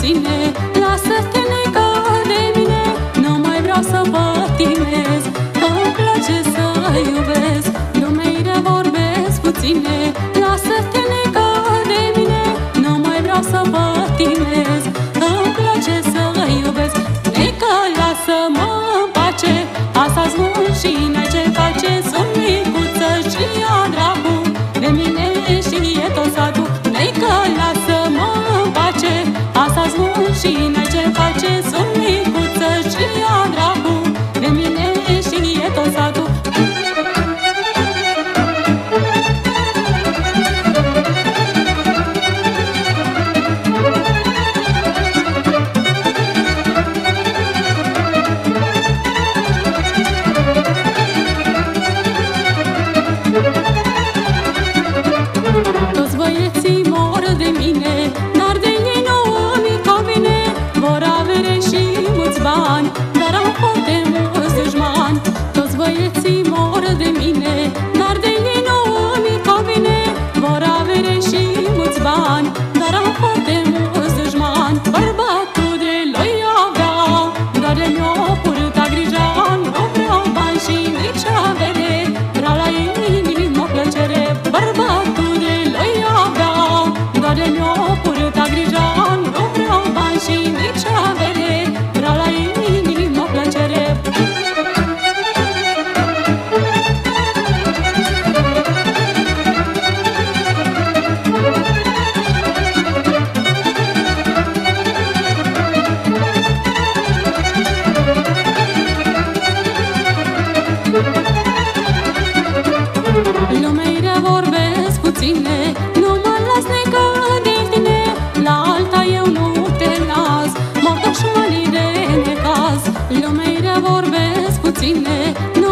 puține, lasă-te neca de mine, nu mai vreau să pătimez, că-mi place să iubesc. Lumeile vorbesc puține, lasă-te neca de mine, nu mai vreau să pătimez, că-mi place să iubesc. Neca, lasă-mă în pace, asta-ți mult și n-ai ce face. Sunt micuță și ia dracu de mine și e tot satul. Neca, lasă-mă în pace, asta-ți mult și n-ai ce face. Sunt micuță și ia dracu de mine și e tot satul. Toți băieții mor de mine, dar de ei nu îmi convine. Vor avere și mulți bani, dar am foarte mulți dușmani. Toți băieții mor de mine, dar de ei nu îmi convine. Vor avere și mulți bani, dar am foarte mulți dușmani. Bărbatul de lui avea, dar de mi-o purta grija. Nu vreau bani și nici avere, vreau la inimă plăcere. Bărbatul de lui avea, dar de mi-o purta grija. Nu vreau bani și nici avere, vreau la inimă plăcere. Lumeile vorbesc puține, nu mă las neca de tine. La alta eu nu te las, mă duc șmanii de necaz. Lumeile vorbesc puține,